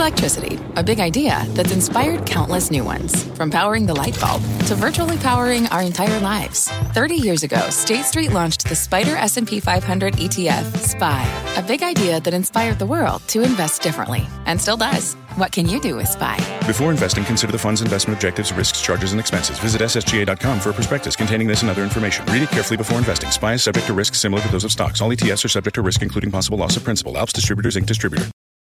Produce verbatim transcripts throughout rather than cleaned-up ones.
Electricity, a big idea that's inspired countless new ones. From powering the light bulb to virtually powering our entire lives. thirty years ago, State Street launched the Spider S and P five hundred E T F, S P Y, a big idea that inspired the world to invest differently, and still does. What can you do with S P Y? Before investing, consider the fund's investment objectives, risks, charges, and expenses. Visit S S G A dot com for a prospectus containing this and other information. Read it carefully before investing. S P Y is subject to risks similar to those of stocks. All E T Fs are subject to risk, including possible loss of principal. Alps Distributors, Incorporated distributor.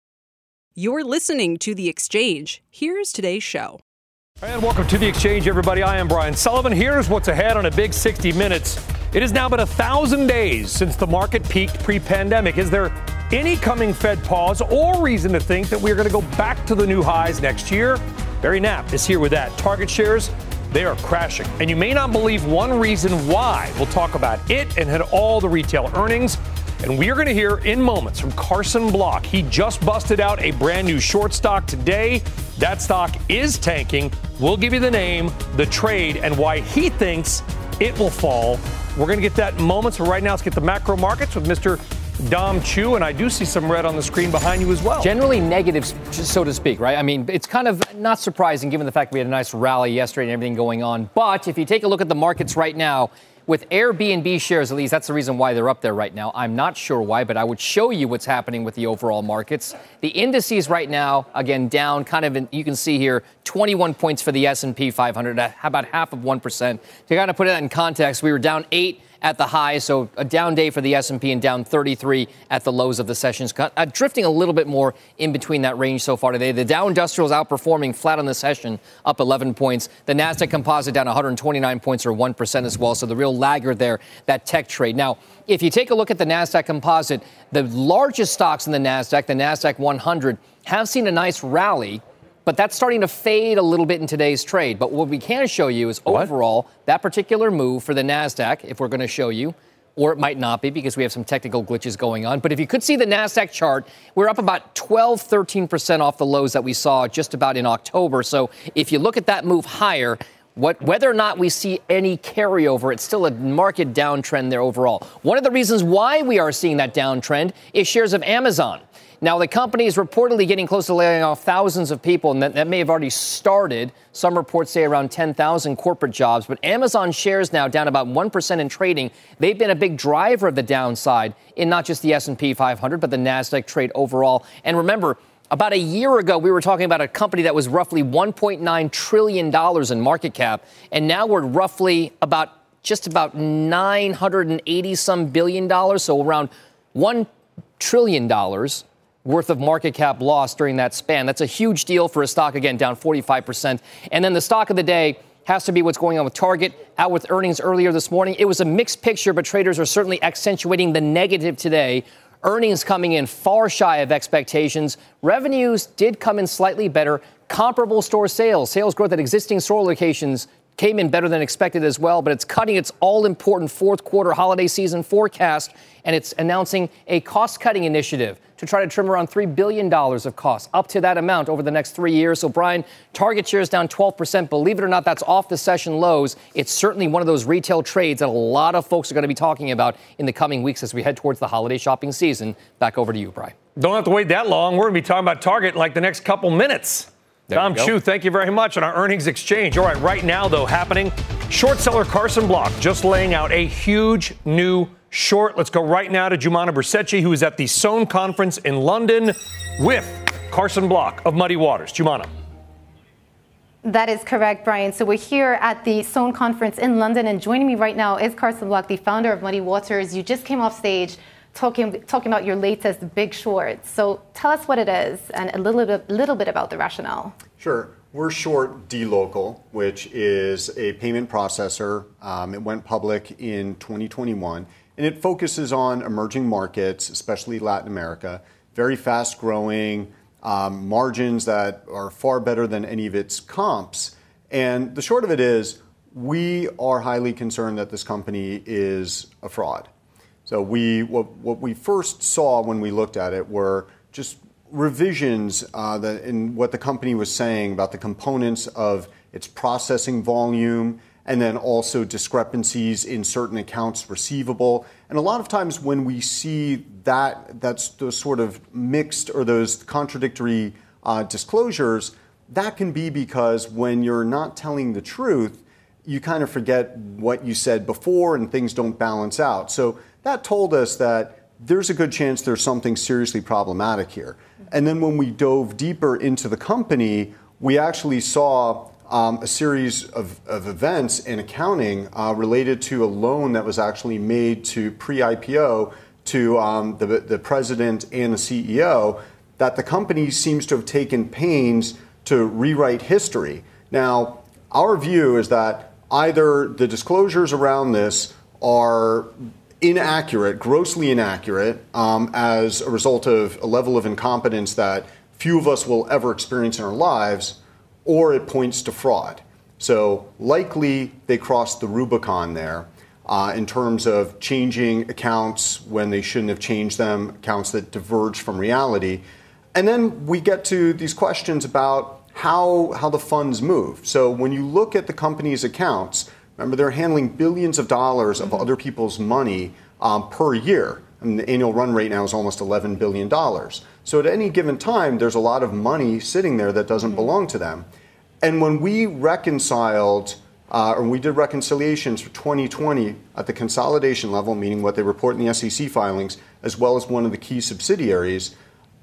You're listening to The Exchange. Here's today's show. And welcome to The Exchange, everybody. I am Brian Sullivan. Here's what's ahead on a big sixty minutes. It has now been a thousand days since the market peaked pre-pandemic. Is there any coming Fed pause or reason to think that we're going to go back to the new highs next year? Barry Knapp is here with that. Target shares, they are crashing. And you may not believe one reason why. We'll talk about it and hit all the retail earnings. And we are going to hear in moments from Carson Block. He just busted out a brand new short stock today. That stock is tanking. We'll give you the name, the trade, and why he thinks it will fall. We're going to get that in moments. But right now, let's get the macro markets with Mister Dom Chu. And I do see some red on the screen behind you as well. Generally negative, so to speak, right? I mean, it's kind of not surprising given the fact we had a nice rally yesterday and everything going on. But if you take a look at the markets right now, with Airbnb shares, at least, that's the reason why they're up there right now. I'm not sure why, but I would show you what's happening with the overall markets. The indices right now, again, down kind of, in, you can see here, twenty-one points for the S and P five hundred, about half of one percent. To kind of put it in context, we were down eight at the high, so a down day for the S and P and down thirty-three at the lows of the sessions, uh, drifting a little bit more in between that range so far today. The Dow Industrial is outperforming flat on the session, up eleven points. The Nasdaq Composite down one hundred twenty-nine points or one percent as well, so the real laggard there, that tech trade. Now, if you take a look at the Nasdaq Composite, the largest stocks in the Nasdaq, the Nasdaq one hundred, have seen a nice rally. But that's starting to fade a little bit in today's trade. But what we can show you is what? overall that particular move for the NASDAQ, if we're going to show you, or it might not be because we have some technical glitches going on. But if you could see the NASDAQ chart, we're up about twelve, thirteen percent off the lows that we saw just about in October. So if you look at that move higher, what, whether or not we see any carryover, it's still a market downtrend there overall. One of the reasons why we are seeing that downtrend is shares of Amazon. Now, the company is reportedly getting close to laying off thousands of people, and that, that may have already started. Some reports say around ten thousand corporate jobs. But Amazon shares now down about one percent in trading. They've been a big driver of the downside in not just the S and P five hundred, but the NASDAQ trade overall. And remember, about a year ago, we were talking about a company that was roughly one point nine trillion dollars in market cap. And now we're roughly about just about nine hundred eighty some billion dollars, so around one trillion dollars worth of market cap loss during that span. That's a huge deal for a stock, again, down forty-five percent. And then the stock of the day has to be what's going on with Target, out with earnings earlier this morning. It was a mixed picture, but traders are certainly accentuating the negative today. Earnings coming in far shy of expectations. Revenues did come in slightly better. Comparable store sales, sales growth at existing store locations came in better than expected as well, but it's cutting its all-important fourth quarter holiday season forecast, and it's announcing a cost-cutting initiative to try to trim around three billion dollars of costs, up to that amount over the next three years. So, Brian, Target shares down twelve percent. Believe it or not, that's off the session lows. It's certainly one of those retail trades that a lot of folks are going to be talking about in the coming weeks as we head towards the holiday shopping season. Back over to you, Brian. Don't have to wait that long. We're going to be talking about Target in like the next couple minutes. There Dom Chu, thank you very much on our earnings exchange. All right, right now, though, happening, short seller Carson Block just laying out a huge new short. Let's go right now to Jumana Brzezinski, who is at the Sohn Conference in London with Carson Block of Muddy Waters. Jumana. That is correct, Brian. So we're here at the Sohn Conference in London, and joining me right now is Carson Block, the founder of Muddy Waters. You just came off stage talking talking about your latest Big Short. So tell us what it is and a little bit, little bit about the rationale. Sure. We're short dLocal, which is a payment processor. Um, it went public in twenty twenty-one, and it focuses on emerging markets, especially Latin America, very fast growing, um, margins that are far better than any of its comps. And the short of it is, we are highly concerned that this company is a fraud. So we what, what we first saw when we looked at it were just revisions uh, that in what the company was saying about the components of its processing volume, and then also discrepancies in certain accounts receivable. And a lot of times when we see that, that's those sort of mixed or those contradictory uh, disclosures, that can be because when you're not telling the truth, you kind of forget what you said before and things don't balance out. So that told us that there's a good chance there's something seriously problematic here. And then when we dove deeper into the company, we actually saw um, a series of, of events in accounting uh, related to a loan that was actually made to pre-I P O to um, the, the president and the C E O, that the company seems to have taken pains to rewrite history. Now, our view is that either the disclosures around this are inaccurate, grossly inaccurate, um, as a result of a level of incompetence that few of us will ever experience in our lives, or it points to fraud. So likely they crossed the Rubicon there uh, in terms of changing accounts when they shouldn't have changed them, accounts that diverge from reality. And then we get to these questions about how, how the funds move. So when you look at the company's accounts, remember they're handling billions of dollars of mm-hmm. other people's money um, per year. I mean, the annual run rate now is almost eleven billion dollars. So at any given time, there's a lot of money sitting there that doesn't mm-hmm. belong to them. And when we reconciled, uh, or we did reconciliations for twenty twenty at the consolidation level, meaning what they report in the S E C filings, as well as one of the key subsidiaries,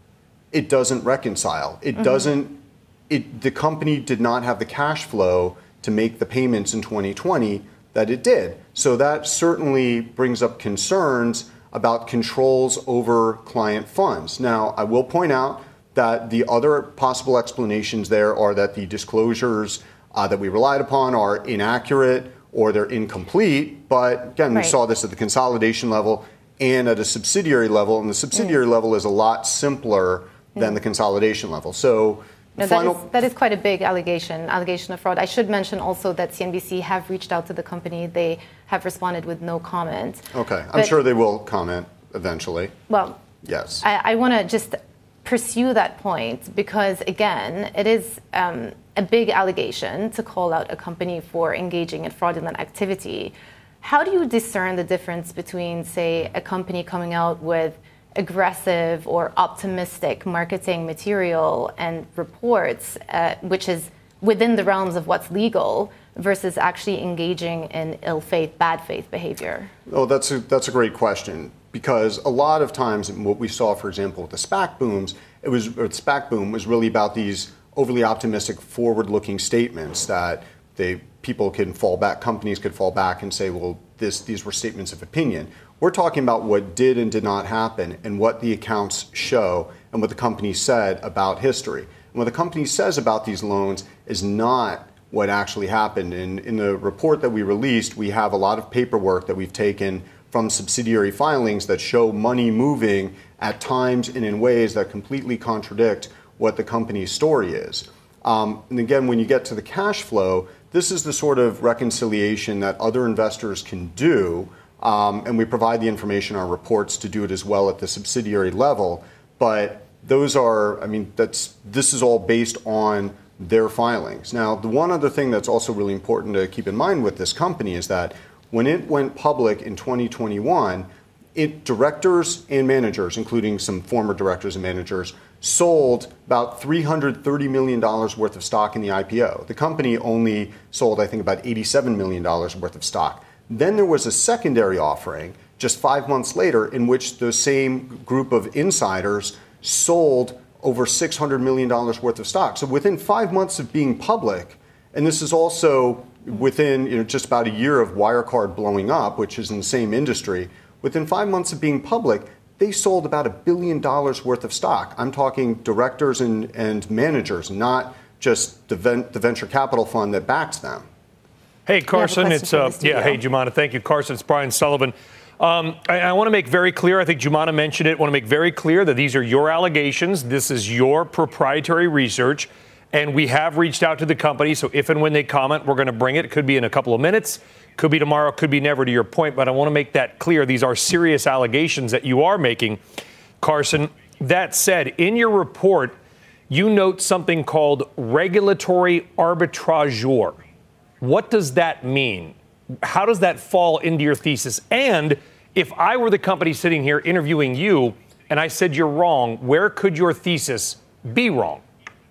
it doesn't reconcile. It mm-hmm. doesn't, it, the company did not have the cash flow to make the payments in twenty twenty that it did. So that certainly brings up concerns about controls over client funds. Now, I will point out that the other possible explanations there are that the disclosures uh, that we relied upon are inaccurate or they're incomplete. But again, right. we saw this at the consolidation level and at a subsidiary level. And the subsidiary mm. level is a lot simpler mm. than the consolidation level. So no, final... that, is, that is quite a big allegation, allegation of fraud. I should mention also that C N B C have reached out to the company. They have responded with no comment. Okay. I'm but, sure they will comment eventually. Well, yes. I, I want to just pursue that point because, again, it is um, a big allegation to call out a company for engaging in fraudulent activity. How do you discern the difference between, say, a company coming out with aggressive or optimistic marketing material and reports, uh, which is within the realms of what's legal, versus actually engaging in ill faith, bad faith behavior? Oh, that's a, that's a great question. Because a lot of times, what we saw, for example, with the SPAC booms, it was or the SPAC boom was really about these overly optimistic, forward-looking statements that they people can fall back, companies could fall back and say, well, this these were statements of opinion. We're talking about what did and did not happen, and what the accounts show, and what the company said about history. And what the company says about these loans is not what actually happened. And in the report that we released, we have a lot of paperwork that we've taken from subsidiary filings that show money moving at times and in ways that completely contradict what the company's story is. Um, and again, when you get to the cash flow, this is the sort of reconciliation that other investors can do, um, and we provide the information in our reports to do it as well at the subsidiary level. But those are, I mean, that's this is all based on their filings. Now, the one other thing that's also really important to keep in mind with this company is that when it went public in twenty twenty-one, it, directors and managers, including some former directors and managers, sold about three hundred thirty million dollars worth of stock in the I P O. The company only sold, I think, about eighty-seven million dollars worth of stock. Then there was a secondary offering just five months later in which the same group of insiders sold over six hundred million dollars worth of stock. So within five months of being public, and this is also within you know, just about a year of Wirecard blowing up, which is in the same industry, within five months of being public, they sold about a billion dollars worth of stock. I'm talking directors and, and managers, not just the, ven- the venture capital fund that backs them. Hey, Carson, it's, uh, yeah, hey, Jumana, thank you. Carson, it's Brian Sullivan. Um, I, I want to make very clear, I think Jumana mentioned it, I want to make very clear that these are your allegations. This is your proprietary research. And we have reached out to the company, so if and when they comment, we're going to bring it. It could be in a couple of minutes, could be tomorrow, could be never, to your point. But I want to make that clear. These are serious allegations that you are making, Carson. That said, in your report, you note something called regulatory arbitrageur. What does that mean? How does that fall into your thesis? And if I were the company sitting here interviewing you and I said you're wrong, where could your thesis be wrong?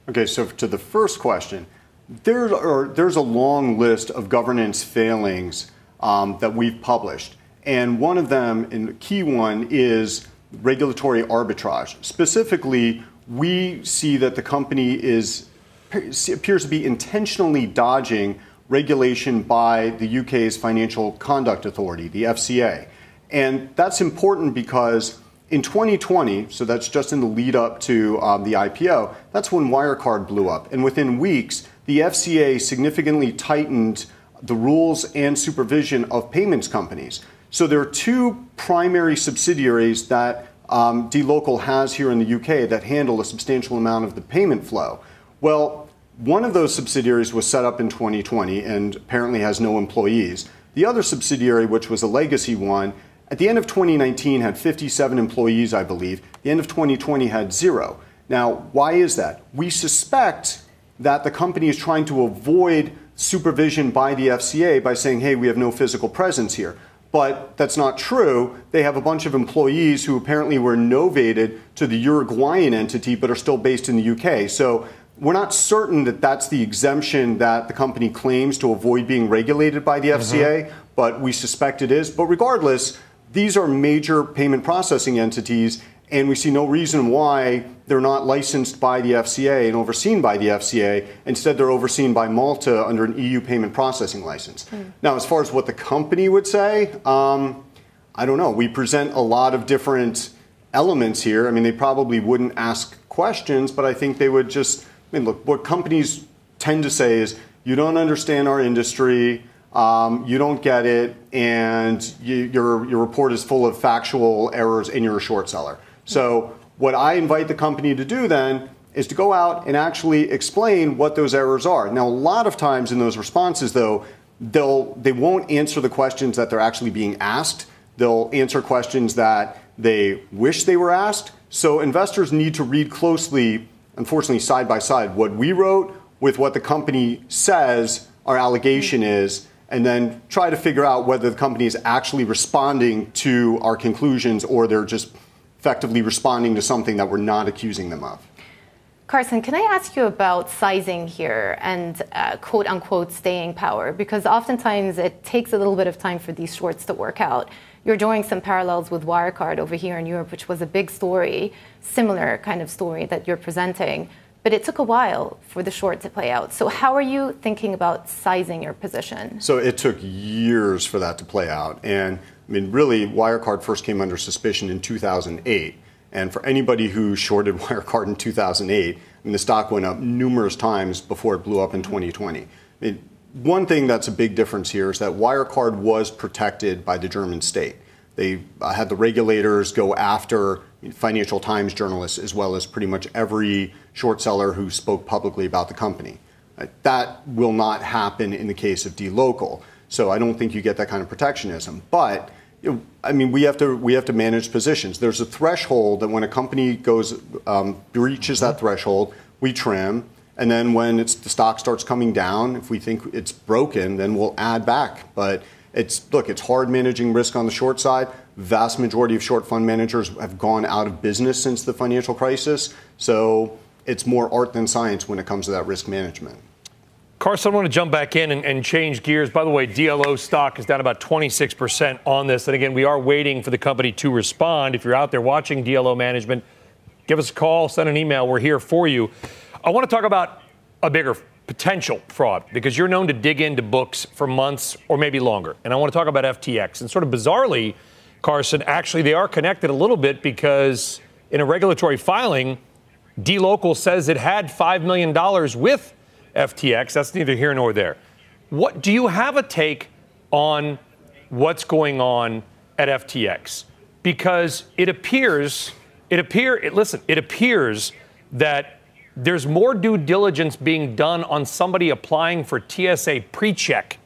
Okay, so to the first question, there are, there's a long list of governance failings um, that we've published. And one of them, and the key one, is regulatory arbitrage. Specifically, we see that the company is appears to be intentionally dodging regulation by the U K's Financial Conduct Authority, the F C A. And that's important because in twenty twenty, so that's just in the lead up to um, the I P O, that's when Wirecard blew up. And within weeks, the F C A significantly tightened the rules and supervision of payments companies. So there are two primary subsidiaries that um, dLocal has here in the U K that handle a substantial amount of the payment flow. Well, one of those subsidiaries was set up in twenty twenty and apparently has no employees. The other subsidiary, which was a legacy one, at the end of twenty nineteen had fifty-seven employees, I believe. The end of twenty twenty had zero. Now, why is that? We suspect that the company is trying to avoid supervision by the F C A by saying, hey, we have no physical presence here. But that's not true. They have a bunch of employees who apparently were novated to the Uruguayan entity but are still based in the U K. So we're not certain that that's the exemption that the company claims to avoid being regulated by the F C A, mm-hmm. but we suspect it is. But regardless, these are major payment processing entities, and we see no reason why they're not licensed by the F C A and overseen by the F C A. Instead, they're overseen by Malta under an E U payment processing license. Mm. Now, as far as what the company would say, um, I don't know. We present a lot of different elements here. I mean, they probably wouldn't ask questions, but I think they would just, I mean, look, what companies tend to say is, you don't understand our industry, um, you don't get it, and you, your, your report is full of factual errors, and you're a short seller. So what I invite the company to do then is to go out and actually explain what those errors are. Now, a lot of times in those responses, though, they'll, they won't answer the questions that they're actually being asked. They'll answer questions that they wish they were asked. So investors need to read closely, unfortunately, side by side, what we wrote with what the company says our allegation is, and then try to figure out whether the company is actually responding to our conclusions or they're just effectively responding to something that we're not accusing them of. Carson, can I ask you about sizing here and uh, quote unquote staying power? Because oftentimes it takes a little bit of time for these shorts to work out. You're drawing some parallels with Wirecard over here in Europe, which was a big story, similar kind of story that you're presenting. But it took a while for the short to play out. So how are you thinking about sizing your position? So it took years for that to play out. And I mean, really, Wirecard first came under suspicion in two thousand eight. And for anybody who shorted Wirecard in two thousand eight, I mean, the stock went up numerous times before it blew up in twenty twenty. I mean, one thing that's a big difference here is that Wirecard was protected by the German state. They uh, had the regulators go after Financial Times journalists as well as pretty much every short seller who spoke publicly about the company. Uh, that will not happen in the case of dLocal. So I don't think you get that kind of protectionism. But you know, I mean, we have to we have to manage positions. There's a threshold that when a company goes um, breaches that threshold, we trim. And then when it's, the stock starts coming down, if we think it's broken, then we'll add back. But it's look, it's hard managing risk on the short side. Vast majority of short fund managers have gone out of business since the financial crisis. So it's more art than science when it comes to that risk management. Carson, I want to jump back in and, and change gears. By the way, D L O stock is down about twenty-six percent on this. And again, we are waiting for the company to respond. If you're out there watching D L O management, give us a call, send an email. We're here for you. I want to talk about a bigger potential fraud because you're known to dig into books for months or maybe longer. And I want to talk about F T X. And sort of bizarrely, Carson, actually they are connected a little bit because in a regulatory filing, dLocal says it had five million dollars with F T X. That's neither here nor there. What do you have a take on what's going on at F T X? Because it appears, it appear, it, listen, it appears that there's more due diligence being done on somebody applying for T S A pre-check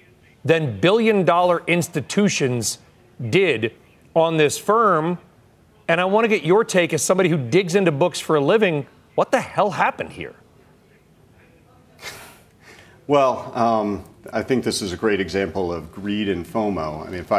than billion-dollar institutions did on this firm. And I want to get your take as somebody who digs into books for a living. What the hell happened here? Well, um, I think this is a great example of greed and FOMO. I mean, if I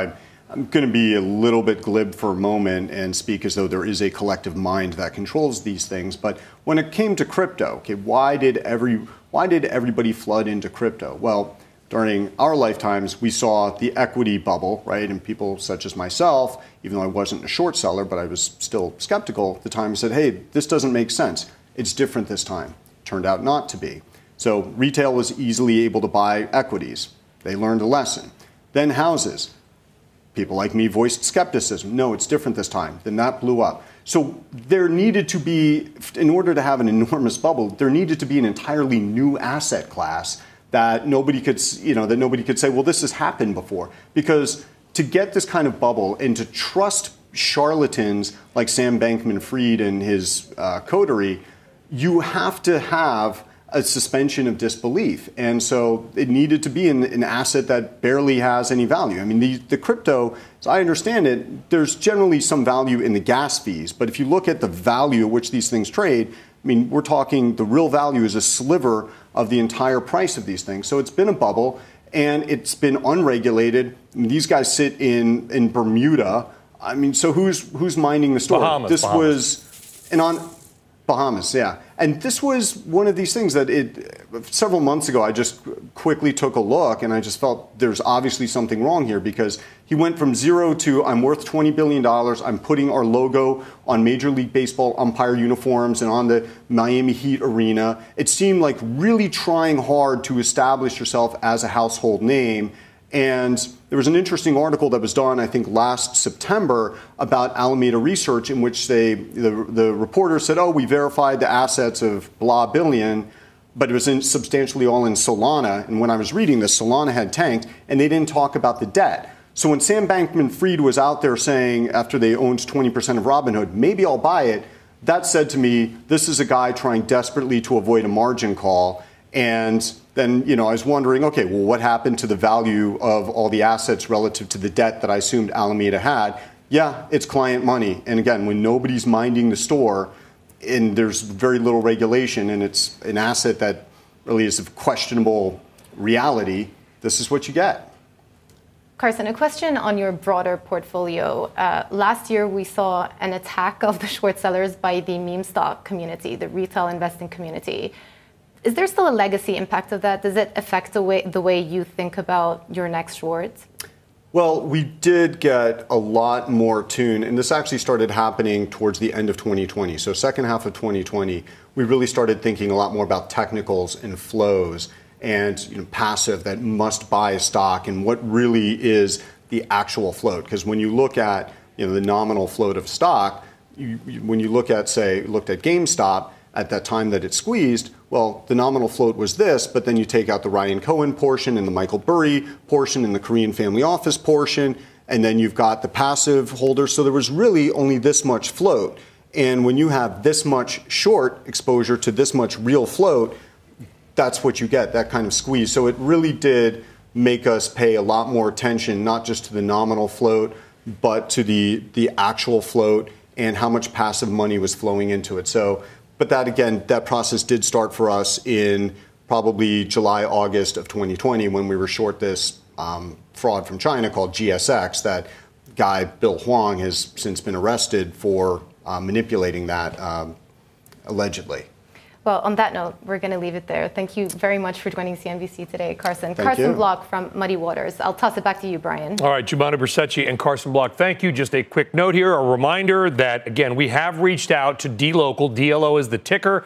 I'm going to be a little bit glib for a moment and speak as though there is a collective mind that controls these things. But when it came to crypto, okay, why did every why did everybody flood into crypto? Well, during our lifetimes, we saw the equity bubble, right? And people such as myself, even though I wasn't a short seller, but I was still skeptical at the time, said, hey, this doesn't make sense. It's different this time. Turned out not to be. So retail was easily able to buy equities. They learned a lesson. Then houses. People like me voiced skepticism. No, it's different this time. Then that blew up. So there needed to be, in order to have an enormous bubble, there needed to be an entirely new asset class that nobody could, you know, that nobody could say, well, this has happened before. Because to get this kind of bubble and to trust charlatans like Sam Bankman-Fried and his uh, coterie, you have to have a suspension of disbelief. And so it needed to be an, an asset that barely has any value. I mean, the, the crypto, as I understand it, there's generally some value in the gas fees. But if you look at the value at which these things trade, I mean, we're talking the real value is a sliver of the entire price of these things. So it's been a bubble, and it's been unregulated. I mean, these guys sit in, in Bermuda. I mean, so who's who's minding the store? Bahamas, this Bahamas. was an on Bahamas, yeah. And this was one of these things that it several months ago I just quickly took a look, and I just felt there's obviously something wrong here, because he went from zero to I'm worth twenty billion dollars. I'm putting our logo on Major League Baseball umpire uniforms and on the Miami Heat arena. It seemed like really trying hard to establish yourself as a household name. And there was an interesting article that was done, I think, last September about Alameda Research, in which they the, the reporter said, oh, we verified the assets of blah billion, but it was in substantially all in Solana. And when I was reading this, Solana had tanked, and they didn't talk about the debt. So when Sam Bankman-Fried was out there saying, after they owned twenty percent of Robinhood, maybe I'll buy it, that said to me, this is a guy trying desperately to avoid a margin call. And then, you know, I was wondering, okay, well, what happened to the value of all the assets relative to the debt that I assumed Alameda had? Yeah, it's client money. And again, when nobody's minding the store and there's very little regulation and it's an asset that really is of questionable reality, this is what you get. Carson, a question on your broader portfolio. Uh, last year, we saw an attack of the short sellers by the meme stock community, the retail investing community. Is there still a legacy impact of that? Does it affect the way the way you think about your next short? Well, we did get a lot more tune, and this actually started happening towards the end of twenty twenty. So second half of twenty twenty, we really started thinking a lot more about technicals and flows and, you know, passive that must buy a stock and what really is the actual float. Because when you look at, you know, the nominal float of stock, you, you, when you look at, say, looked at GameStop, at that time that it squeezed, well, the nominal float was this, but then you take out the Ryan Cohen portion and the Michael Burry portion and the Korean family office portion, and then you've got the passive holders. So there was really only this much float. And when you have this much short exposure to this much real float, that's what you get, that kind of squeeze. So it really did make us pay a lot more attention, not just to the nominal float, but to the, the actual float and how much passive money was flowing into it. So But that, again, that process did start for us in probably July, August of twenty twenty when we were short this um, fraud from China called G S X. That guy, Bill Huang, has since been arrested for uh, manipulating that, um, allegedly. Well, on that note, we're going to leave it there. Thank you very much for joining C N B C today, Carson. Thank Carson you. Block from Muddy Waters. I'll toss it back to you, Brian. All right, Jumana Bercecci and Carson Block, thank you. Just a quick note here, a reminder that, again, we have reached out to D-Local. D L O is the ticker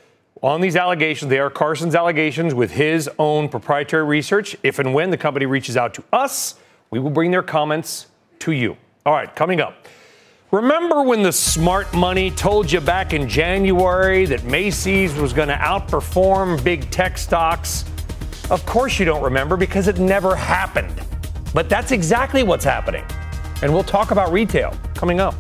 on these allegations. They are Carson's allegations with his own proprietary research. If and when the company reaches out to us, we will bring their comments to you. All right, coming up. Remember when the smart money told you back in January that Macy's was going to outperform big tech stocks? Of course you don't remember, because it never happened. But that's exactly what's happening. And we'll talk about retail coming up.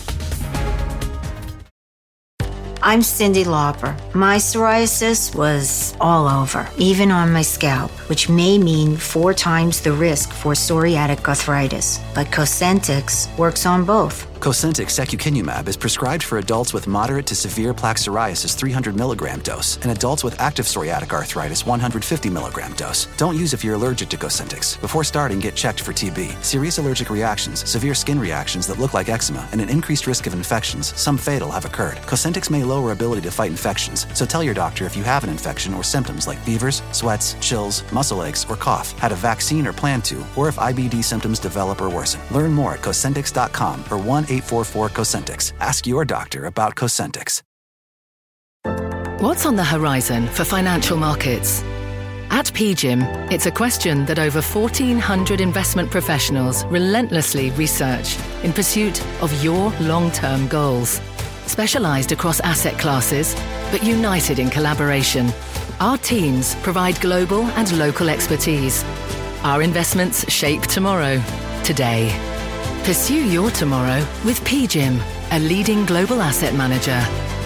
I'm Cyndi Lauper. My psoriasis was all over, even on my scalp, which may mean four times the risk for psoriatic arthritis. But Cosentyx works on both. Cosentyx secukinumab is prescribed for adults with moderate to severe plaque psoriasis three hundred milligram dose and adults with active psoriatic arthritis one hundred fifty milligram dose. Don't use if you're allergic to Cosentyx. Before starting, get checked for T B. Serious allergic reactions, severe skin reactions that look like eczema, and an increased risk of infections, some fatal, have occurred. Cosentyx may lower ability to fight infections, so tell your doctor if you have an infection or symptoms like fevers, sweats, chills, muscle aches, or cough, had a vaccine or plan to, or if I B D symptoms develop or worsen. Learn more at Cosentyx dot com or one eight four four Cosentyx. Ask your doctor about Cosentyx. What's on the horizon for financial markets? At P G I M, it's a question that over fourteen hundred investment professionals relentlessly research in pursuit of your long-term goals. Specialized across asset classes, but united in collaboration, our teams provide global and local expertise. Our investments shape tomorrow, today. Pursue your tomorrow with P G I M, a leading global asset manager.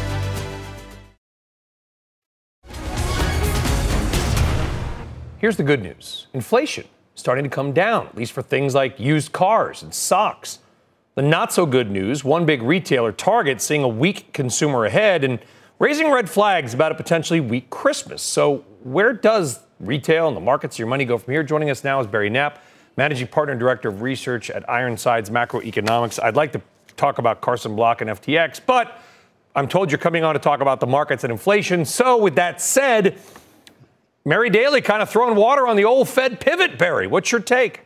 Here's the good news. Inflation is starting to come down, at least for things like used cars and socks. The not so good news, one big retailer, Target, seeing a weak consumer ahead and raising red flags about a potentially weak Christmas. So where does retail and the markets of your money go from here? Joining us now is Barry Knapp, Managing Partner and Director of Research at Ironsides Macroeconomics. I'd like to talk about Carson Block and F T X, but I'm told you're coming on to talk about the markets and inflation. So with that said, Mary Daly kind of throwing water on the old Fed pivot, Barry. What's your take?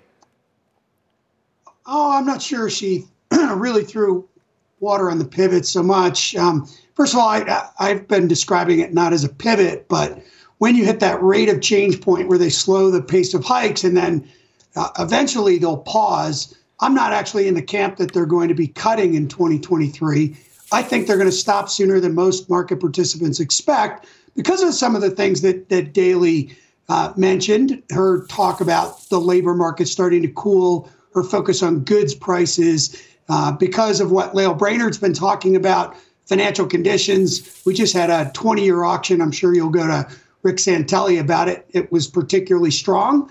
Oh, I'm not sure she really threw water on the pivot so much. Um, first of all, I, I've been describing it not as a pivot, but when you hit that rate of change point where they slow the pace of hikes and then uh, eventually they'll pause, I'm not actually in the camp that they're going to be cutting in twenty twenty-three. I think they're going to stop sooner than most market participants expect because of some of the things that, that Daly uh, mentioned, her talk about the labor market starting to cool, her focus on goods prices, uh, because of what Lael Brainard's been talking about, financial conditions. We just had a twenty-year auction. I'm sure you'll go to Rick Santelli about it. It was particularly strong.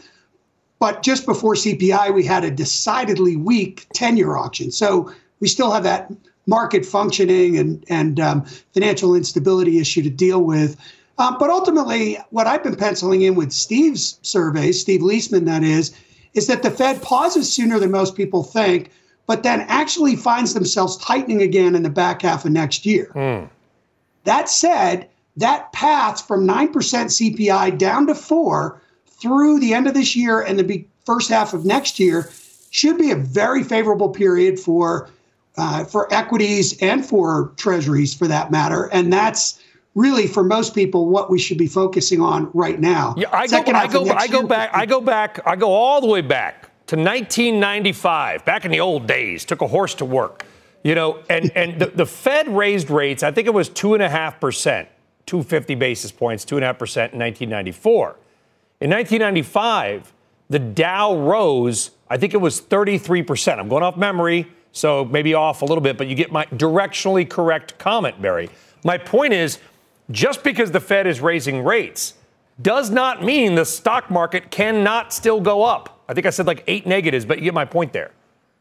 But just before C P I, we had a decidedly weak ten-year auction. So we still have that market functioning and, and um, financial instability issue to deal with. Um, but ultimately, what I've been penciling in with Steve's surveys, Steve Leisman that is, is that the Fed pauses sooner than most people think, but then actually finds themselves tightening again in the back half of next year. Mm. That said, that path from nine percent C P I down to four through the end of this year and the first half of next year should be a very favorable period for uh, for equities and for treasuries, for that matter. And that's really, for most people, what we should be focusing on right now. Yeah, I go, I go, I go back, I go back, I go all the way back to nineteen ninety-five, back in the old days. Took a horse to work, you know, and and the, the Fed raised rates. I think it was two and a half percent, two hundred fifty basis points, two and a half percent in nineteen ninety-four. In nineteen ninety-five, the Dow rose. I think it was thirty-three percent. I'm going off memory, so maybe off a little bit, but you get my directionally correct comment, Barry. My point is, just because the Fed is raising rates does not mean the stock market cannot still go up. I think I said like eight negatives, but you get my point there.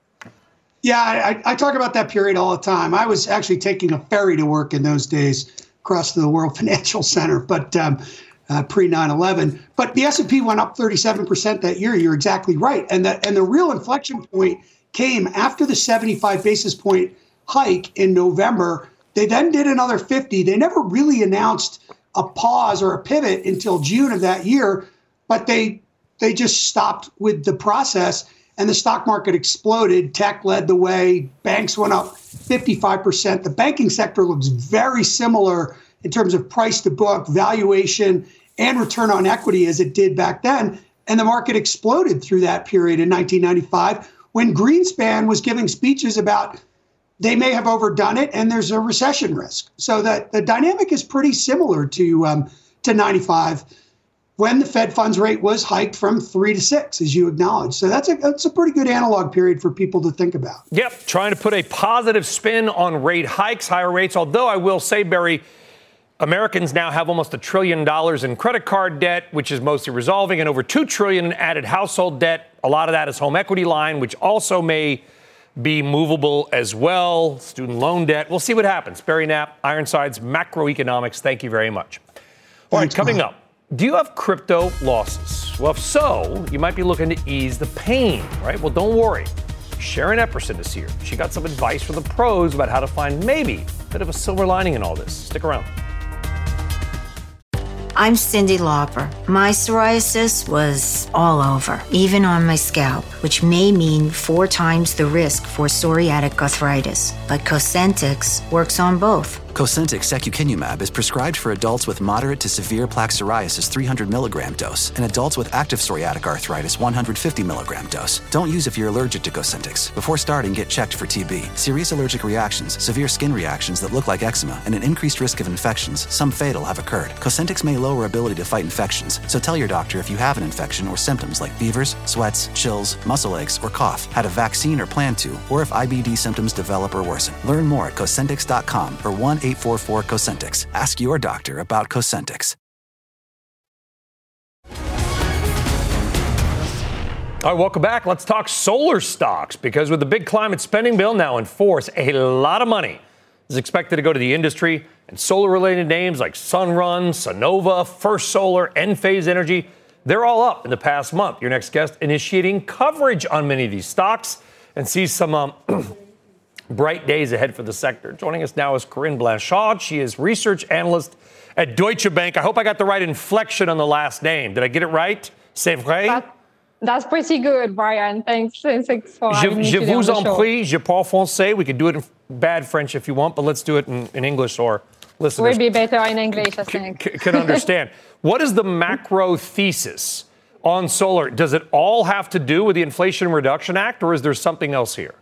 Yeah, I, I talk about that period all the time. I was actually taking a ferry to work in those days across the World Financial Center, but um, uh, pre nine eleven. But the S and P went up thirty-seven percent that year. You're exactly right. And the, and the real inflection point came after the seventy-five basis point hike in November. They then did another fifty. They never really announced a pause or a pivot until June of that year, but they they just stopped with the process and the stock market exploded. Tech led the way. Banks went up fifty-five percent. The banking sector looks very similar in terms of price to book, valuation, and return on equity as it did back then. And the market exploded through that period in nineteen ninety-five when Greenspan was giving speeches about they may have overdone it and there's a recession risk. So that the dynamic is pretty similar to um, to ninety-five when the Fed funds rate was hiked from three to six, as you acknowledged. So that's a that's a pretty good analog period for people to think about. Yep, trying to put a positive spin on rate hikes, higher rates. Although I will say, Barry, Americans now have almost a trillion dollars in credit card debt, which is mostly resolving, and over two trillion in added household debt. A lot of that is home equity line, which also may be movable as well. Student loan debt. We'll see what happens. Barry Knapp, Ironsides Macroeconomics. Thank you very much. All right, coming up. Do you have crypto losses? Well, if so, you might be looking to ease the pain, right? Well, don't worry. Sharon Epperson is here. She got some advice from the pros about how to find maybe a bit of a silver lining in all this. Stick around. I'm Cyndi Lauper. My psoriasis was all over, even on my scalp, which may mean four times the risk for psoriatic arthritis. But Cosentyx works on both. Cosentyx secukinumab is prescribed for adults with moderate to severe plaque psoriasis three hundred milligram dose and adults with active psoriatic arthritis one hundred fifty milligram dose. Don't use if you're allergic to Cosentyx. Before starting, get checked for T B. Serious allergic reactions, severe skin reactions that look like eczema, and an increased risk of infections, some fatal, have occurred. Cosentyx may lower ability to fight infections, so tell your doctor if you have an infection or symptoms like fevers, sweats, chills, muscle aches, or cough, had a vaccine or plan to, or if I B D symptoms develop or worsen. Learn more at Cosentyx dot com or one eight four four Cosentyx. Ask your doctor about Cosentyx. All right, welcome back. Let's talk solar stocks, because with the big climate spending bill now in force, a lot of money is expected to go to the industry, and solar-related names like Sunrun, Sunnova, First Solar, Enphase Energy, they're all up in the past month. Your next guest initiating coverage on many of these stocks and sees some um, bright days ahead for the sector. Joining us now is Corinne Blanchard. She is research analyst at Deutsche Bank. I hope I got the right inflection on the last name. Did I get it right? C'est vrai? That, that's pretty good, Brian. Thanks, thanks for je, having me je today vous on en the show. prie, je parle français. We can do it in bad French if you want, but let's do it in, in English or listeners We'll be better in English, I think. c- can understand. What is the macro thesis on solar? Does it all have to do with the Inflation Reduction Act, or is there something else here?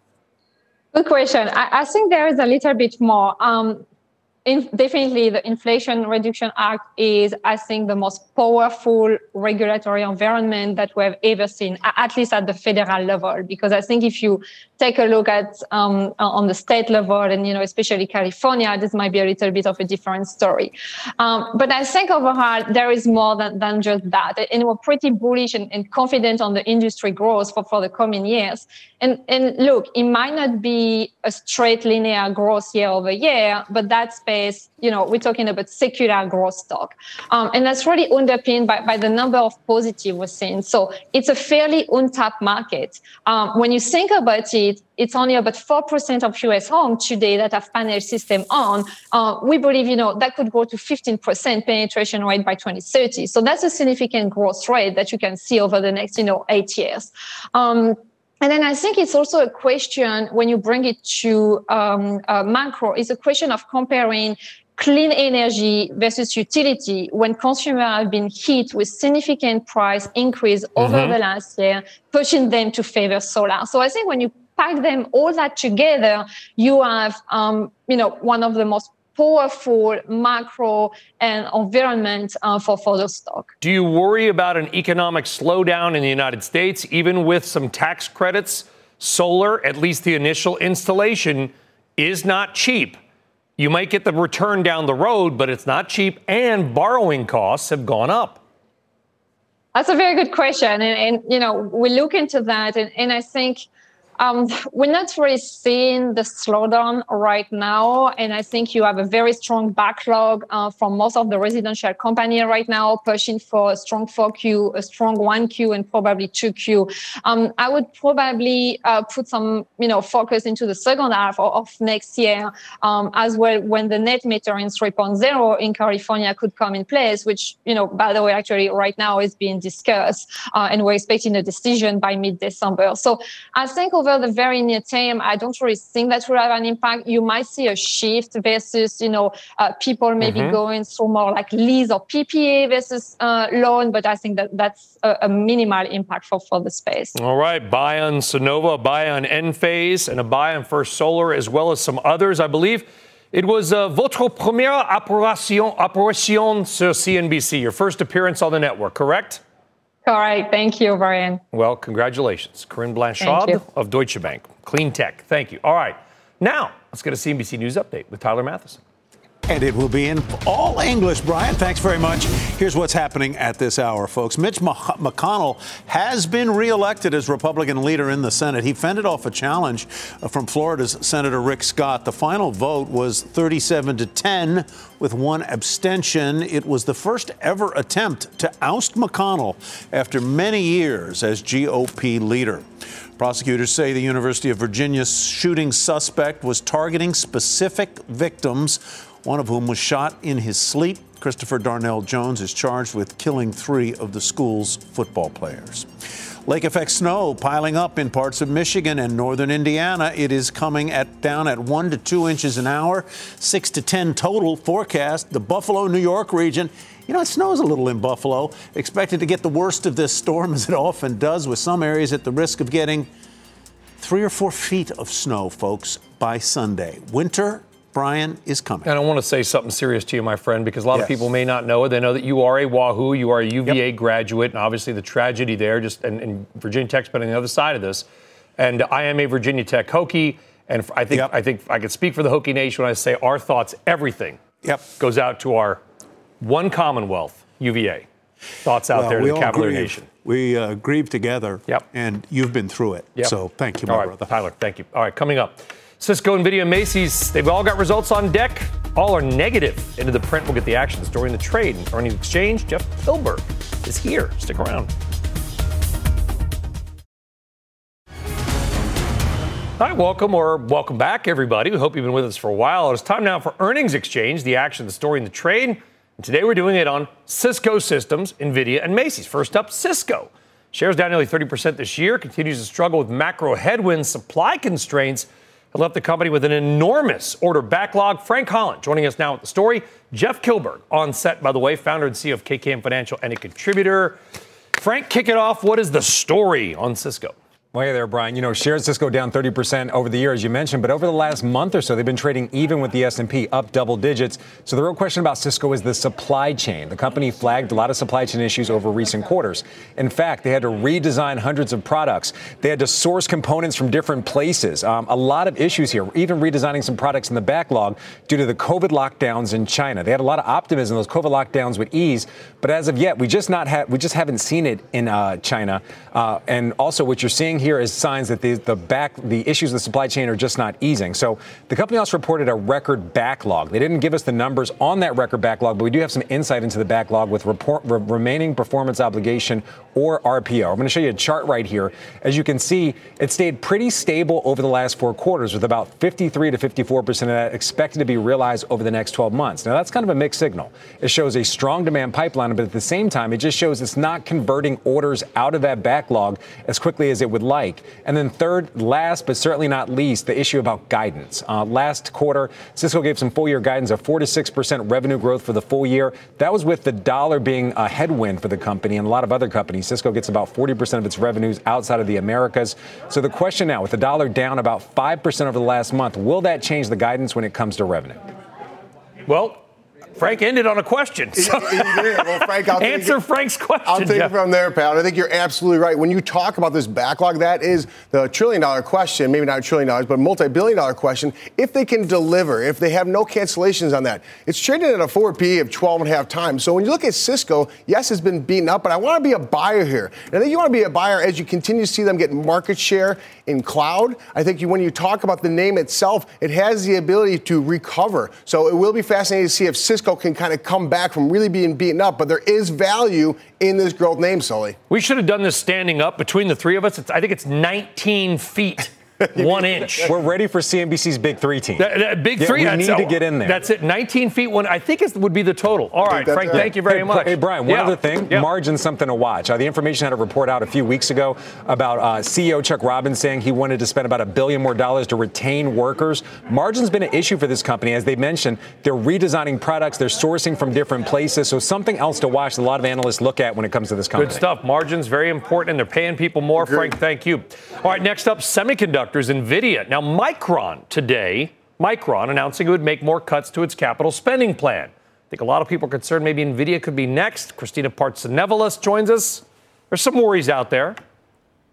Good question. I, I think there is a little bit more. Um, in, definitely, the Inflation Reduction Act is, I think, the most powerful regulatory environment that we have ever seen, at least at the federal level. Because I think if you take a look at um, on the state level, and you know, especially California, this might be a little bit of a different story. Um, but I think overall there is more than, than just that, and we're pretty bullish and, and confident on the industry growth for, for the coming years. And, and look, it might not be a straight linear growth year over year, but that space, you know, we're talking about secular growth stock. Um, and that's really underpinned by, by the number of positive we're seeing. So it's a fairly untapped market. Um, when you think about it, it's only about four percent of U S homes today that have panel system on. Uh, we believe, you know, that could go to fifteen percent penetration rate by twenty thirty. So that's a significant growth rate that you can see over the next, you know, eight years. Um, And then I think it's also a question, when you bring it to um, uh, macro, it's a question of comparing clean energy versus utility when consumers have been hit with significant price increase over mm-hmm. the last year, pushing them to favor solar. So I think when you pack them all that together, you have, um, you know, one of the most powerful macro and environment uh, for further stock. Do you worry about an economic slowdown in the United States, even with some tax credits? Solar, at least the initial installation, is not cheap. You might get the return down the road, but it's not cheap, and borrowing costs have gone up. That's a very good question. And, and you know, we look into that, and, and I think Um, we're not really seeing the slowdown right now, and I think you have a very strong backlog uh, from most of the residential company right now, pushing for a strong four Q, a strong one Q, and probably two Q. Um, I would probably uh, put some, you know, focus into the second half of, of next year um, as well, when the net metering three point oh in California could come in place, which, you know, by the way, actually right now is being discussed, uh, and we're expecting a decision by mid-December. So I think over the very near term, I don't really think that will have an impact. You might see a shift versus, you know, uh, people maybe mm-hmm. going through more like lease or P P A versus uh, loan, but I think that that's a, a minimal impact for, for the space. All right, buy on Sunnova, buy on Enphase, and a buy on First Solar, as well as some others. I believe it was uh, votre première apparition, apparition sur C N B C, your first appearance on the network, correct? Correct. Thank you, Brian. Well, congratulations. Corinne Blanchard of Deutsche Bank. Clean tech. Thank you. All right. Now, let's get a C N B C News update with Tyler Matheson. And it will be in all English. Brian, thanks very much. Here's what's happening at this hour, folks. Mitch McConnell has been reelected as Republican leader in the Senate. He fended off a challenge from Florida's Senator Rick Scott. The final vote was thirty-seven to ten with one abstention. It was the first ever attempt to oust McConnell after many years as G O P leader. Prosecutors say the University of Virginia's shooting suspect was targeting specific victims, one of whom was shot in his sleep. Christopher Darnell Jones is charged with killing three of the school's football players. Lake effect snow piling up in parts of Michigan and northern Indiana. It is coming at down at one to two inches an hour, six to ten total forecast. The Buffalo, New York region. You know, it snows a little in Buffalo. Expected to get the worst of this storm, as it often does, with some areas at the risk of getting three or four feet of snow, folks, by Sunday. Winter, Brian, is coming. And I want to say something serious to you, my friend, because a lot yes. of people may not know it. They know that you are a Wahoo, you are a U V A yep. graduate, and obviously the tragedy there, just and, and Virginia Tech's been on the other side of this. And I am a Virginia Tech Hokie, and I think yep. I think I can speak for the Hokie Nation when I say our thoughts, everything yep. goes out to our one Commonwealth, U V A. Thoughts out well, there to the Cavalier grieve. Nation. We uh, grieve together, yep. and you've been through it. Yep. So thank you, my all right, brother. Tyler, thank you. All right, coming up. Cisco, NVIDIA, Macy's, they've all got results on deck. All are negative. Into the print, we'll get the action story in the trade. And earnings exchange, Jeff Kilburg is here. Stick around. Hi, welcome or welcome back, everybody. We hope you've been with us for a while. It's time now for earnings exchange, the action, the story, and the trade. And today we're doing it on Cisco Systems, NVIDIA, and Macy's. First up, Cisco. Shares down nearly thirty percent this year, continues to struggle with macro headwinds, supply constraints have left the company with an enormous order backlog. Frank Holland joining us now with the story. Jeff Kilburg on set, by the way, founder and C E O of K K M Financial and a contributor. Frank, kick it off. What is the story on Cisco? Well, hey there, Brian. You know, shares Cisco down thirty percent over the year, as you mentioned, but over the last month or so, they've been trading even with the S and P, up double digits. So the real question about Cisco is the supply chain. The company flagged a lot of supply chain issues over recent quarters. In fact, they had to redesign hundreds of products. They had to source components from different places. Um, a lot of issues here, even redesigning some products in the backlog due to the COVID lockdowns in China. They had a lot of optimism those COVID lockdowns would ease, but as of yet, we just not ha- we just haven't seen it in uh, China. Uh, and also, what you're seeing here is signs that the, the back the issues of the supply chain are just not easing. So the company also reported a record backlog. They didn't give us the numbers on that record backlog, but we do have some insight into the backlog with report, re- remaining performance obligation, or R P O. I'm going to show you a chart right here. As you can see, it stayed pretty stable over the last four quarters, with about fifty-three to fifty-four percent of that expected to be realized over the next twelve months. Now, that's kind of a mixed signal. It shows a strong demand pipeline, but at the same time, it just shows it's not converting orders out of that backlog as quickly as it would like. And then third, last but certainly not least, the issue about guidance. Uh, last quarter, Cisco gave some full year guidance of four to six percent revenue growth for the full year. That was with the dollar being a headwind for the company and a lot of other companies. Cisco gets about forty percent of its revenues outside of the Americas. So the question now, with the dollar down about five percent over the last month, will that change the guidance when it comes to revenue? Well, Frank ended on a question. So he, he did. Well, Frank, I'll answer take it, Frank's question. I'll take Jeff. it from there, pal. I think you're absolutely right. When you talk about this backlog, that is the trillion-dollar question, maybe not a trillion dollars, but multi-billion-dollar question. If they can deliver, if they have no cancellations on that, it's trading at a forward P E of twelve and a half times. So when you look at Cisco, yes, it's been beaten up, but I want to be a buyer here. And I think you want to be a buyer as you continue to see them get market share in cloud. I think you, when you talk about the name itself, it has the ability to recover. So it will be fascinating to see if Cisco can kind of come back from really being beaten up, but there is value in this growth name, Sully. We should have done this standing up between the three of us. It's, I think it's nineteen feet. One inch. We're ready for C N B C's Big Three team. The, the big yeah, Three. We need to get in there. That's it. nineteen feet. One. I think it would be the total. All right, Frank. Right. Thank you very hey, much. Hey, Brian. One yeah. other thing. Yeah. Margin's something to watch. Uh, the Information had a report out a few weeks ago about uh, C E O Chuck Robbins saying he wanted to spend about a billion more dollars to retain workers. Margin's been an issue for this company, as they mentioned. They're redesigning products. They're sourcing from different places. So something else to watch that a lot of analysts look at when it comes to this company. Good stuff. Margin's very important, and they're paying people more. Agreed. Frank, thank you. All right. Next up, semiconductors. NVIDIA. Now, Micron. Today, Micron announcing it would make more cuts to its capital spending plan. I think a lot of people are concerned maybe NVIDIA could be next. Christina Partsinevelos joins us. There's some worries out there.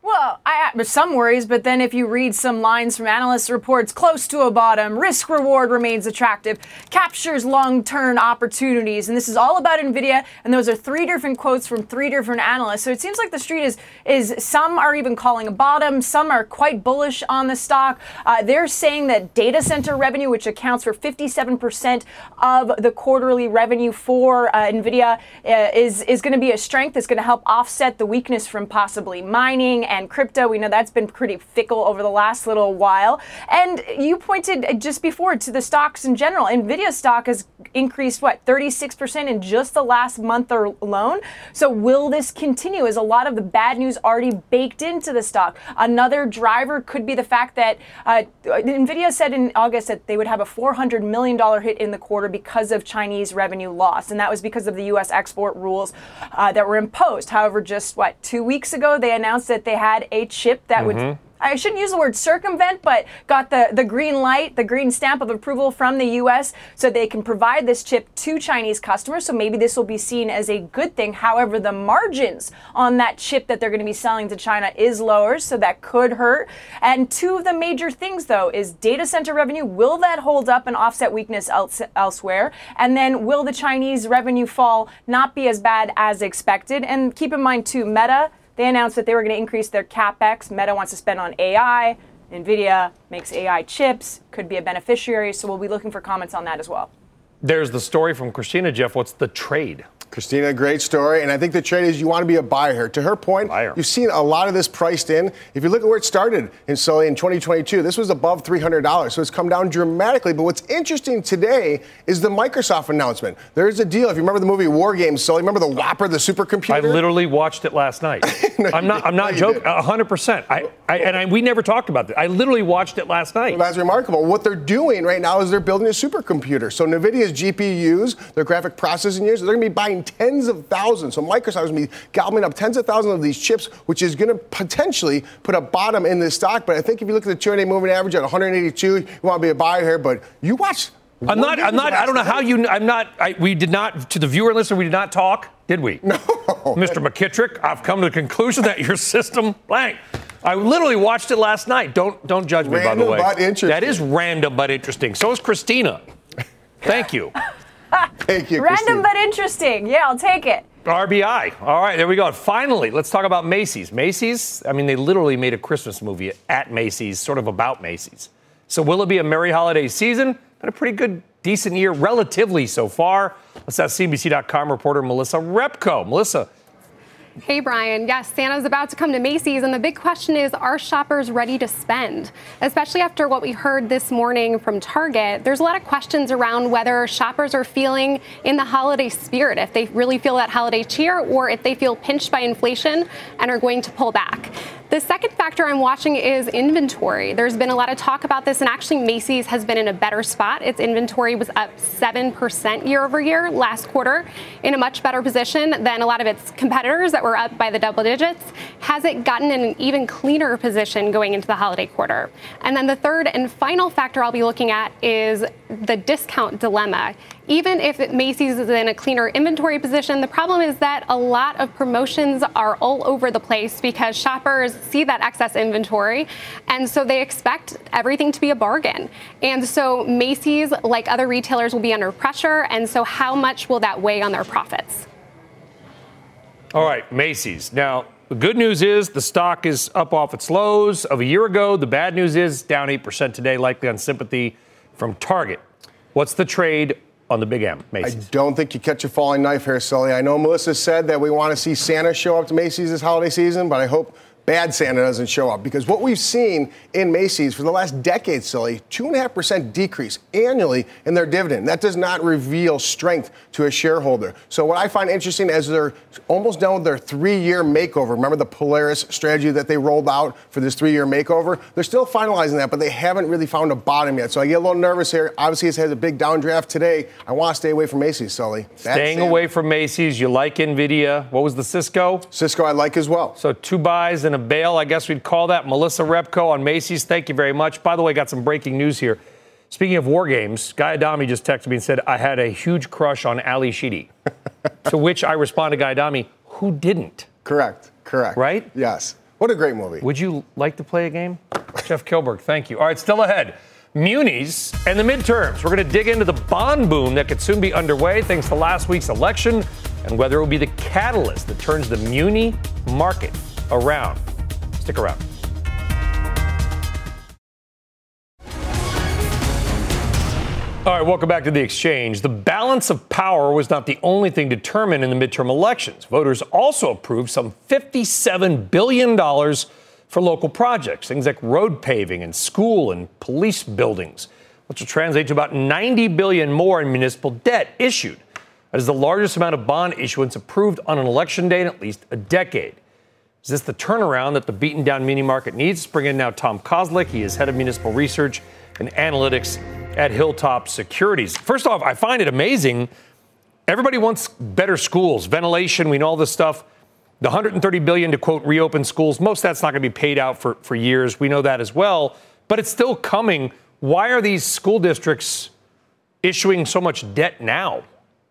Well, I have some worries, but then if you read some lines from analyst reports, close to a bottom, risk reward remains attractive, captures long-term opportunities, and this is all about NVIDIA, and those are three different quotes from three different analysts. So it seems like the street is, is some are even calling a bottom, some are quite bullish on the stock. Uh, they're saying that data center revenue, which accounts for fifty-seven percent of the quarterly revenue for uh, NVIDIA, uh, is, is going to be a strength. It's going to help offset the weakness from possibly mining and crypto. We know that's been pretty fickle over the last little while. And you pointed just before to the stocks in general. NVIDIA stock has increased, what, thirty-six percent in just the last month alone. So will this continue? Is a lot of the bad news already baked into the stock? Another driver could be the fact that uh, NVIDIA said in August that they would have a four hundred million dollars hit in the quarter because of Chinese revenue loss. And that was because of the U S export rules uh, that were imposed. However, just, what, two weeks ago, they announced that they had a chip that mm-hmm. would, I shouldn't use the word circumvent, but got the, the green light, the green stamp of approval from the U S so they can provide this chip to Chinese customers. So maybe this will be seen as a good thing. However, the margins on that chip that they're going to be selling to China is lower, so that could hurt. And two of the major things, though, is data center revenue. Will that hold up and offset weakness else, elsewhere? And then will the Chinese revenue fall not be as bad as expected? And keep in mind, too, Meta, they announced that they were going to increase their CapEx. Meta wants to spend on A I. NVIDIA makes A I chips, could be a beneficiary. So we'll be looking for comments on that as well. There's the story from Christina. Jeff, what's the trade? Christina, great story. And I think the trade is you want to be a buyer here. To her point, buyer. You've seen a lot of this priced in. If you look at where it started in Sully in twenty twenty-two, this was above three hundred dollars. So it's come down dramatically. But what's interesting today is the Microsoft announcement. There's a deal. If you remember the movie War Games, Sully, remember the Whopper, the supercomputer? I literally watched it last night. no, I'm not I'm not no, joking. one hundred percent. I, I, and I, we never talked about this. I literally watched it last night. Well, that's remarkable. What they're doing right now is they're building a supercomputer. So NVIDIA's G P Us, their graphic processing units, they're going to be buying tens of thousands. So Microsoft is going to be gobbling up tens of thousands of these chips, which is going to potentially put a bottom in this stock. But I think if you look at the two-day moving average at one hundred eighty-two, you want to be a buyer here. But you watch. I'm not. I'm not. I don't know how you. I'm not. I, we did not. To the viewer and listener, we did not talk, did we? No. Mister McKittrick, I've come to the conclusion that your system blank. I literally watched it last night. Don't don't judge me, random by the way. But interesting. That is random but interesting. So is Christina. Thank you. Thank you. Random Christina. but interesting. Yeah, I'll take it. R B I. All right, there we go. Finally, let's talk about Macy's. Macy's, I mean, they literally made a Christmas movie at Macy's, sort of about Macy's. So will it be a merry holiday season? Been a pretty good, decent year, relatively so far. Let's ask C N B C dot com reporter Melissa Repko. Melissa. Hey, Brian. Yes, Santa's about to come to Macy's, and the big question is, are shoppers ready to spend? Especially after what we heard this morning from Target, there's a lot of questions around whether shoppers are feeling in the holiday spirit, if they really feel that holiday cheer, or if they feel pinched by inflation and are going to pull back. The second factor I'm watching is inventory. There's been a lot of talk about this, and actually Macy's has been in a better spot. Its inventory was up seven percent year over year last quarter, in a much better position than a lot of its competitors that were up by the double digits. Has it gotten in an even cleaner position going into the holiday quarter? And then the third and final factor I'll be looking at is the discount dilemma. Even if Macy's is in a cleaner inventory position, the problem is that a lot of promotions are all over the place because shoppers see that excess inventory, and so they expect everything to be a bargain. And so Macy's, like other retailers, will be under pressure, and so how much will that weigh on their profits? All right, Macy's. Now, the good news is the stock is up off its lows of a year ago. The bad news is down eight percent today, likely on sympathy from Target. What's the trade on the big M, Macy's? I don't think you catch a falling knife here, Sully. I know Melissa said that we want to see Santa show up to Macy's this holiday season, but I hope bad Santa doesn't show up, because what we've seen in Macy's for the last decade, Sully, two point five percent decrease annually in their dividend. That does not reveal strength to a shareholder. So what I find interesting is they're almost done with their three-year makeover. Remember the Polaris strategy that they rolled out for this three-year makeover? They're still finalizing that, but they haven't really found a bottom yet. So I get a little nervous here. Obviously, it's had a big downdraft today. I want to stay away from Macy's, Sully. That's Staying Santa. away from Macy's. You like NVIDIA. What was the Cisco? Cisco I like as well. So two buys and a bail, I guess we'd call that. Melissa Repko on Macy's. Thank you very much. By the way, got some breaking news here. Speaking of war games, Guy Adami just texted me and said, I had a huge crush on Ali Sheedy. To which I responded, Guy Adami, who didn't? Correct. Correct. Right? Yes. What a great movie. Would you like to play a game? Jeff Kilberg, thank you. All right, still ahead. Munis and the midterms. We're going to dig into the bond boom that could soon be underway thanks to last week's election and whether it will be the catalyst that turns the muni market around. Stick around. All right, welcome back to The Exchange. The balance of power was not the only thing determined in the midterm elections. Voters also approved some fifty-seven billion dollars for local projects, things like road paving and school and police buildings, which will translate to about ninety billion dollars more in municipal debt issued. That is the largest amount of bond issuance approved on an election day in at least a decade. Is this the turnaround that the beaten down muni market needs? Let's bring in now Tom Kozlik. He is head of municipal research and analytics at Hilltop Securities. First off, I find it amazing. Everybody wants better schools, ventilation, we know all this stuff. The one hundred thirty billion dollars to, quote, reopen schools, most of that's not going to be paid out for, for years. We know that as well. But it's still coming. Why are these school districts issuing so much debt now?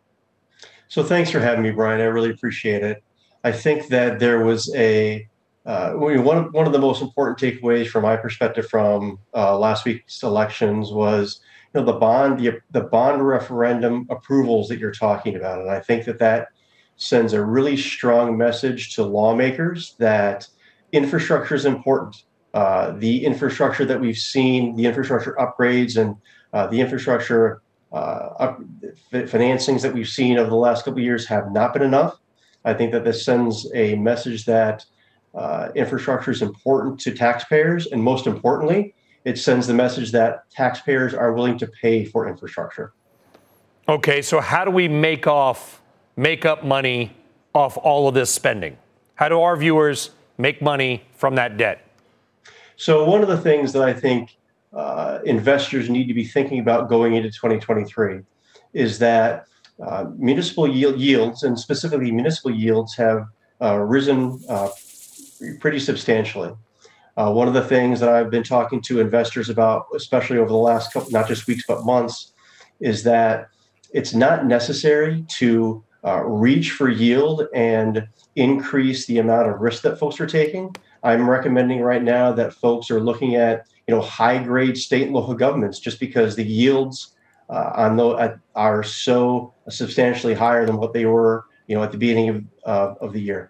So thanks for having me, Brian. I really appreciate it. I think that there was a uh, one of one of the most important takeaways from my perspective from uh, last week's elections was, you know, the bond the the bond referendum approvals that you're talking about, and I think that that sends a really strong message to lawmakers that infrastructure is important. Uh, the infrastructure that we've seen, the infrastructure upgrades, and uh, the infrastructure uh, up, financings that we've seen over the last couple of years have not been enough. I think that this sends a message that uh, infrastructure is important to taxpayers, and most importantly, it sends the message that taxpayers are willing to pay for infrastructure. Okay, so how do we make off, make up money off all of this spending? How do our viewers make money from that debt? So one of the things that I think uh, investors need to be thinking about going into twenty twenty-three is that uh, municipal yield, yields, and specifically municipal yields, have uh, risen uh, pretty substantially. Uh, one of the things that I've been talking to investors about, especially over the last couple, not just weeks, but months, is that it's not necessary to uh, reach for yield and increase the amount of risk that folks are taking. I'm recommending right now that folks are looking at, you know, high-grade state and local governments, just because the yields uh, on the uh, are so substantially higher than what they were, you know, at the beginning of uh, of the year.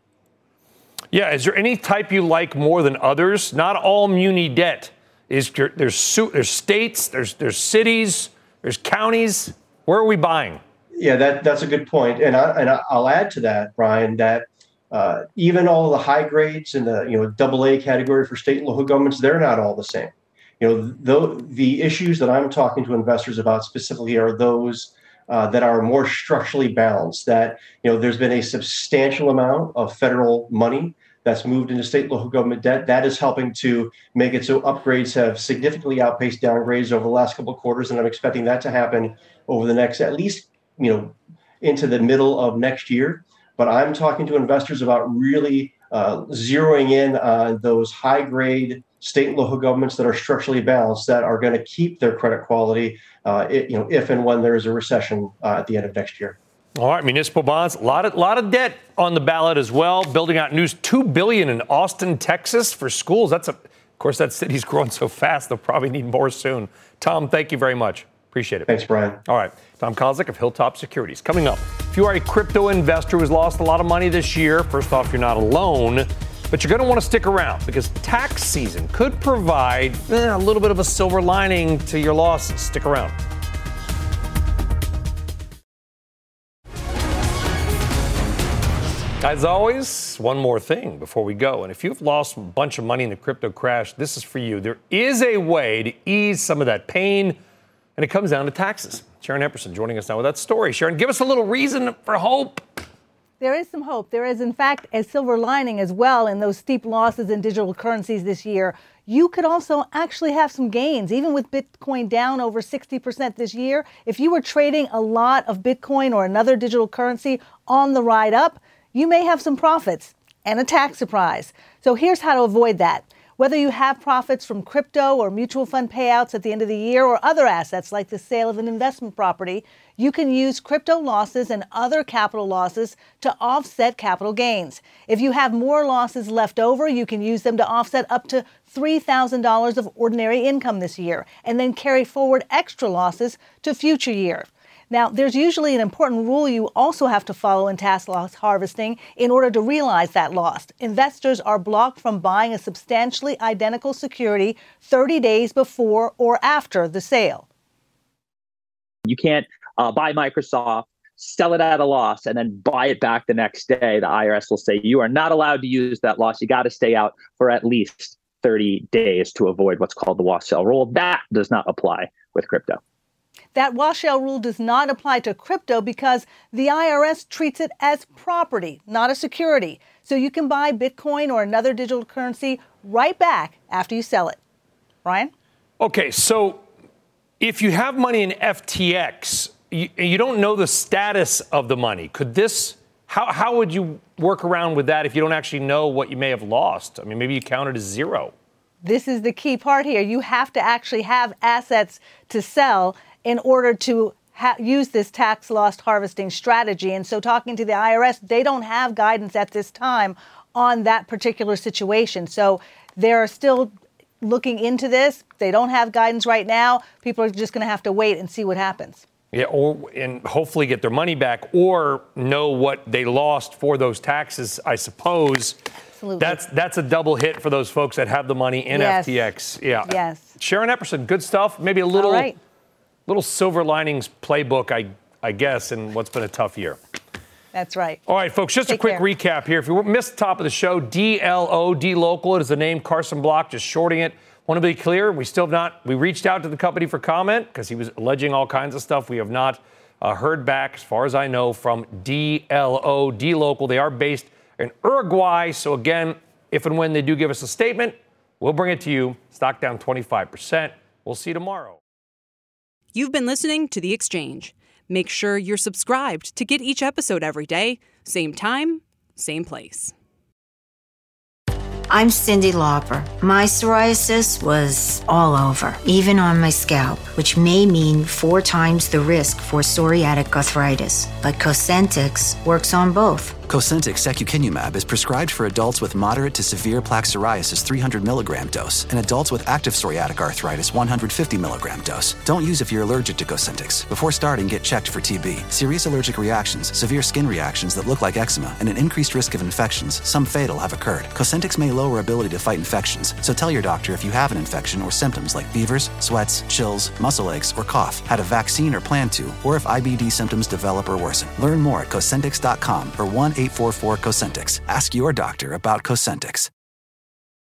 Yeah, is there any type you like more than others? Not all muni debt. Is there, there's there's states, there's there's cities, there's counties. Where are we buying? Yeah, that that's a good point, and I and I'll add to that, Brian, that uh, even all the high grades in the you know double A category for state and local governments, they're not all the same. You know, though the issues that I'm talking to investors about specifically are those uh, that are more structurally balanced. That you know, there's been a substantial amount of federal money that's moved into state and local government debt. That is helping to make it so upgrades have significantly outpaced downgrades over the last couple of quarters, and I'm expecting that to happen over the next, at least, you know, into the middle of next year. But I'm talking to investors about really uh, zeroing in on those high-grade state and local governments that are structurally balanced, that are going to keep their credit quality, uh, it, you know, if and when there is a recession uh, at the end of next year. All right, municipal bonds, a lot of lot of debt on the ballot as well. Building out news, two billion dollars in Austin, Texas, for schools. That's a, of course, that city's growing so fast they'll probably need more soon. Tom, thank you very much. Appreciate it. Thanks, Brian. All right, Tom Kozlik of Hilltop Securities. Coming up, if you are a crypto investor who's lost a lot of money this year, first off, you're not alone, but you're going to want to stick around because tax season could provide eh, a little bit of a silver lining to your losses. Stick around. As always, one more thing before we go. And if you've lost a bunch of money in the crypto crash, this is for you. There is a way to ease some of that pain, and it comes down to taxes. Sharon Epperson joining us now with that story. Sharon, give us a little reason for hope. There is some hope. There is, in fact, a silver lining as well in those steep losses in digital currencies this year. You could also actually have some gains, even with Bitcoin down over sixty percent this year. If you were trading a lot of Bitcoin or another digital currency on the ride up, you may have some profits and a tax surprise. So here's how to avoid that. Whether you have profits from crypto or mutual fund payouts at the end of the year or other assets like the sale of an investment property, you can use crypto losses and other capital losses to offset capital gains. If you have more losses left over, you can use them to offset up to three thousand dollars of ordinary income this year and then carry forward extra losses to future years. Now, there's usually an important rule you also have to follow in tax loss harvesting in order to realize that loss. Investors are blocked from buying a substantially identical security thirty days before or after the sale. You can't uh, buy Microsoft, sell it at a loss, and then buy it back the next day. The I R S will say you are not allowed to use that loss. You got to stay out for at least thirty days to avoid what's called the wash sale rule. That does not apply with crypto. That wash sale rule does not apply to crypto because the I R S treats it as property, not a security. So you can buy Bitcoin or another digital currency right back after you sell it. Ryan? Okay, so if you have money in F T X, you, you don't know the status of the money. Could this, how, how would you work around with that if you don't actually know what you may have lost? I mean, maybe you count it as zero. This is the key part here. You have to actually have assets to sell in order to ha- use this tax loss harvesting strategy. And so talking to the I R S, they don't have guidance at this time on that particular situation. So they're still looking into this. They don't have guidance right now. People are just going to have to wait and see what happens. Yeah, or and hopefully get their money back or know what they lost for those taxes, I suppose. Absolutely. That's that's a double hit for those folks that have the money in Yes. F T X. Yeah. Yes. Sharon Epperson, good stuff. Maybe a little All right. little silver linings playbook, I I guess, in what's been a tough year. That's right. All right, folks, just Take a quick care. recap here. If you missed the top of the show, D L O, D-Local, it is the name. Carson Block just shorting it. Want to be clear, we still have not, we reached out to the company for comment because he was alleging all kinds of stuff. We have not uh, heard back, as far as I know, from D L O, D-Local. They are based in Uruguay. So again, if and when they do give us a statement, we'll bring it to you. Stock down twenty-five percent. We'll see you tomorrow. You've been listening to The Exchange. Make sure you're subscribed to get each episode every day, same time, same place. I'm Cyndi Lauper. My psoriasis was all over, even on my scalp, which may mean four times the risk for psoriatic arthritis. But Cosentyx works on both. Cosentyx secukinumab is prescribed for adults with moderate to severe plaque psoriasis three hundred milligram dose and adults with active psoriatic arthritis one hundred fifty milligram dose. Don't use if you're allergic to Cosentyx. Before starting, get checked for T B. Serious allergic reactions, severe skin reactions that look like eczema, and an increased risk of infections, some fatal, have occurred. Cosentyx may lower ability to fight infections, so tell your doctor if you have an infection or symptoms like fevers, sweats, chills, muscle aches, or cough, had a vaccine or plan to, or if I B D symptoms develop or worsen. Learn more at Cosentyx dot com or one eight four four Cosentyx. Ask your doctor about Cosentyx.